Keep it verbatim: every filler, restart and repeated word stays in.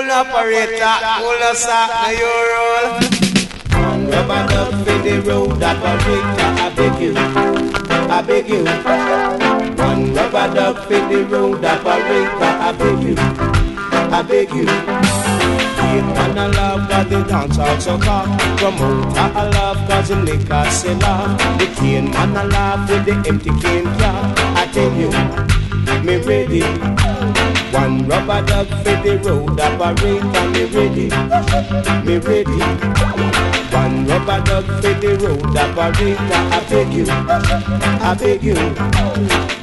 operator, hold us up, now you roll. One rubber duck for the road operator, I beg you, I beg you. One rubber duck for the road operator, I beg you, I beg you. Kid man I love cause the dance also car. Promoter I love cause the liquor seller. The cane man I love with the empty cane car. I tell you, me ready. One rubber duck for the road operator, me ready, me ready. One rubber duck for the road operator, I beg you, I beg you.